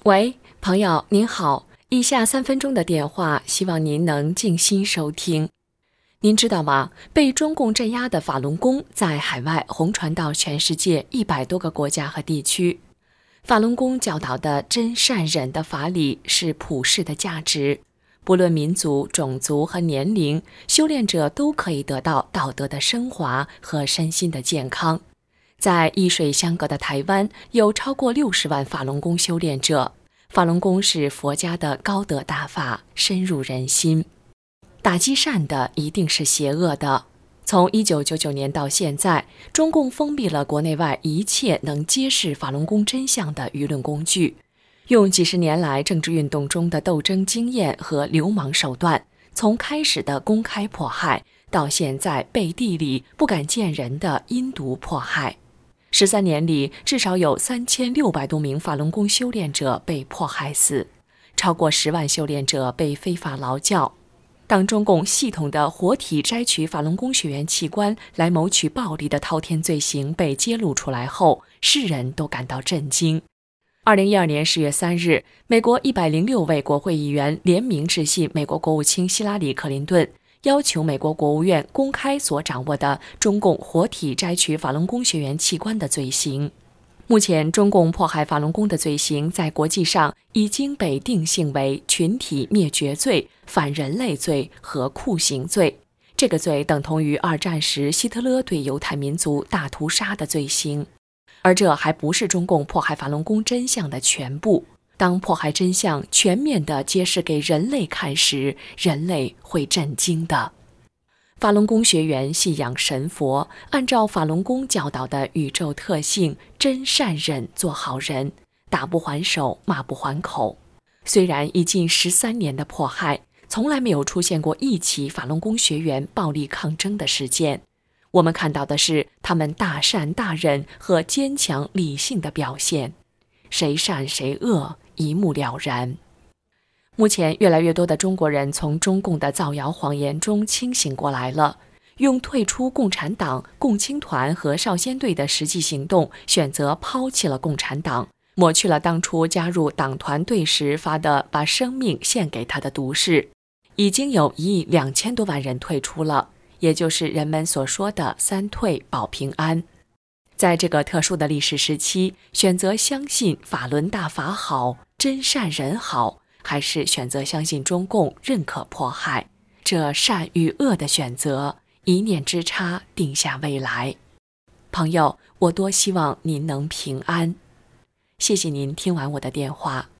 喂，朋友您好，以下3分钟的电话，希望您能静心收听。您知道吗？被中共镇压的法轮功在海外红传到全世界100多个国家和地区。法轮功教导的真善忍的法理是普世的价值，不论民族、种族和年龄，修炼者都可以得到道德的升华和身心的健康。在异水相隔的台湾，有超过60万法轮功修炼者。法轮功是佛家的高德大法，深入人心。打击善的一定是邪恶的。从1999年到现在，中共封闭了国内外一切能揭示法轮功真相的舆论工具，用几十年来政治运动中的斗争经验和流氓手段，从开始的公开迫害，到现在背地里不敢见人的阴毒迫害。13年里，至少有3600多名法轮功修炼者被迫害死，超过10万修炼者被非法劳教。当中共系统的活体摘取法轮功学员器官来谋取暴利的滔天罪行被揭露出来后，世人都感到震惊。2012年10月3日，美国106位国会议员联名致信美国国务卿希拉里·克林顿，要求美国国务院公开所掌握的中共活体摘取法轮功学员器官的罪行。目前，中共迫害法轮功的罪行在国际上已经被定性为群体灭绝罪、反人类罪和酷刑罪。这个罪等同于2战时希特勒对犹太民族大屠杀的罪行。而这还不是中共迫害法轮功真相的全部。当迫害真相全面地揭示给人类看时，人类会震惊的。法轮功学员信仰神佛，按照法轮功教导的宇宙特性，真善忍做好人，打不还手，骂不还口。虽然已近13年的迫害，从来没有出现过一起法轮功学员暴力抗争的事件，我们看到的是他们大善大忍和坚强理性的表现，谁善谁恶一目了然。目前越来越多的中国人从中共的造谣谎言中清醒过来了，用退出共产党、共青团和少先队的实际行动，选择抛弃了共产党，抹去了当初加入党团队时发的把生命献给他的毒誓。已经有1亿2千多万人退出了，也就是人们所说的3退保平安。在这个特殊的历史时期，选择相信法轮大法好，真善人好，还是选择相信中共认可迫害，这善与恶的选择，一念之差定下未来。朋友，我多希望您能平安。谢谢您听完我的电话。